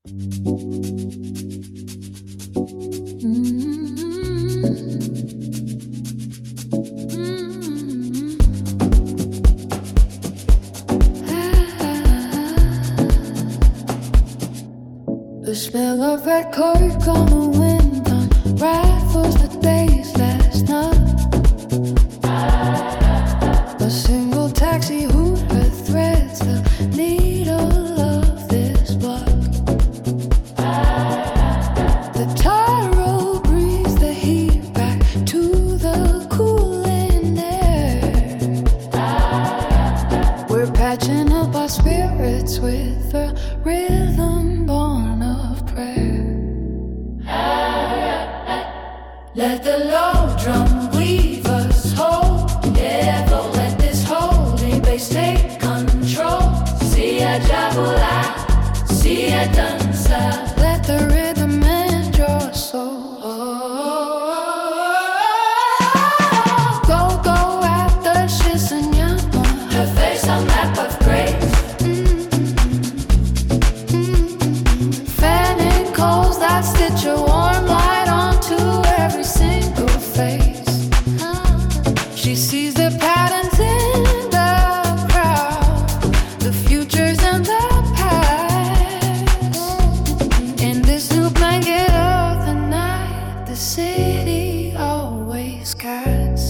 The smell of red cork on the wind unravels the days last night. A single taxi hooter threads the needle of this block. The tar road breathes the heat back to the cooling air. We're patching up our spirits with a rhythm born of prayer. Let the low drum weave us whole. Never let this holy bass take control. See a jabula, see a dancer. Let the rhythm enter your soul. Go, go at the Shisanyama. Her face a map of grace. Fanning coals that stitch a warm light onto every single face. She sees the patterns in the crowd, the futures and the past. In this new blanket of the night, the city always casts.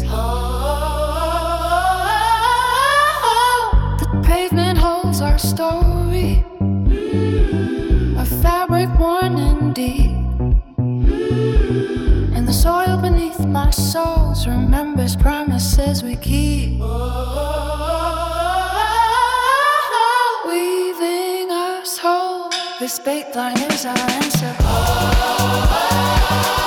The pavement holds our story, a fabric worn and deep. And the soil beneath my soles remembers promises we keep. Weaving us whole. This bait line is our answer.